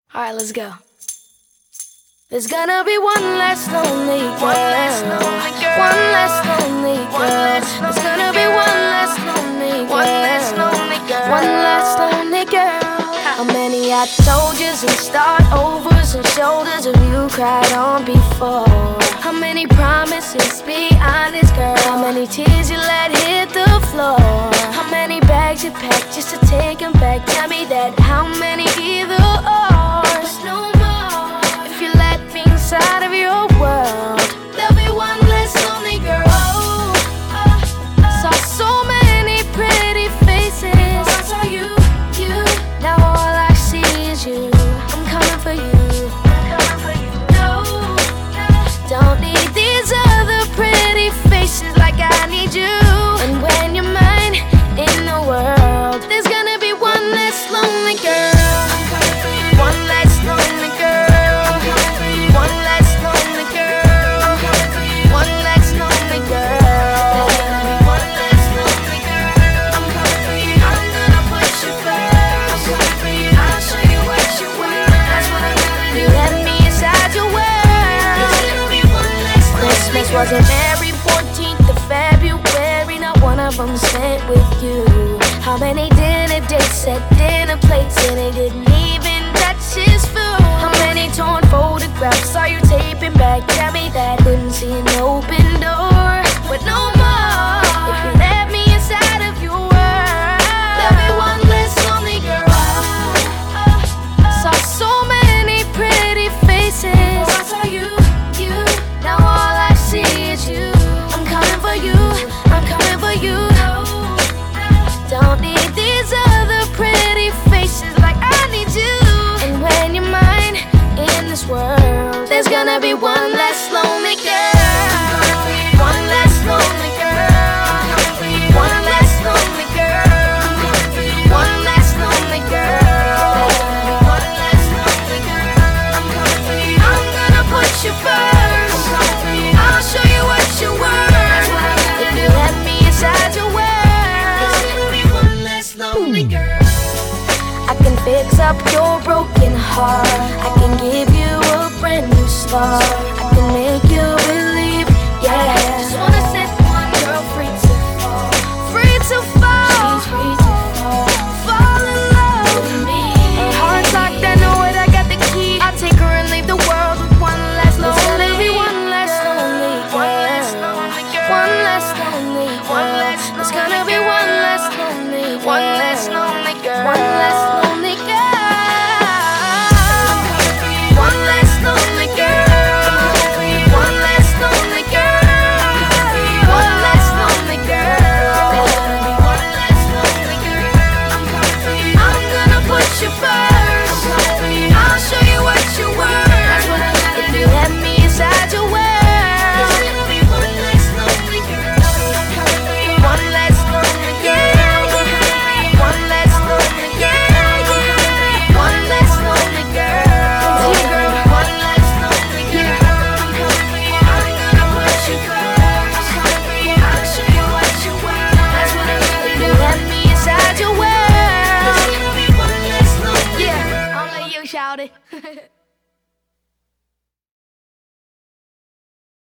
Alright, let's go. There's gonna be one less lonely girl. One less lonely girl. One less lonely girl. There's gonna be one less lonely girl. One less lonely girl. One less lonely girl. How many I told yous and start overs and shoulders have you cried on before? How many promises, be honest girl? How many tears you let hit the floor? How many bags you packed just to take them back? Tell me that. How many either or's? No more. If you let me inside of your world, there'll be one less lonely girl. Saw so many pretty faces. I saw you. Now all I see is you. I'm coming for you. No, don't need these other pretty faces like I need you. And when you're mine in the world, there's gonna be one less lonely girl. One less lonely girl. One less lonely girl. One less lonely girl. One less lonely girl. I'm coming for you. I'm gonna put you first. I'll show you what you want. That's what I'm gonna do. Let me inside your world. There's gonna be one less lonely girl. Christmas wasn't every 14th of February. Not one of them spent with you. How many dinner dates at dinner plates and they didn't even touch his food? How many torn photographs are you taping back? Tell me that. Couldn't see an open door, but no more. If you let me inside of your world, there'll be one less lonely girl. Saw so many pretty faces. I saw you. Now all I see is you. I'm coming for you. I'm coming for you. Don't need these other pretty faces like I need you. And when you're mine in this world, there's gonna be one less lonely girl. One less lonely girl. One less lonely girl. One less lonely girl. One less lonely girl. I'm coming for you. I'm gonna put you first. I'll show you what you're worth. If you let me inside your world, there's gonna be one less lonely girl. I can fix up your broken heart. I can give you a brand new start. I can make you believe, yeah. Just wanna set one girl free to fall. Free to fall. She's free to fall. Fall in love with me. Her heart's locked, I know it, I got the key. I'll take her and leave the world with one less lonely. There's gonna be one less lonely girl. One less lonely girl. One less lonely girl. One less. There's gonna be one less lonely girl. One less lonely girl. One less lonely girl. One less lonely girl. One less lonely girl. One less lonely girl. One less lonely girl. I'm coming for you. I'm gonna put you first.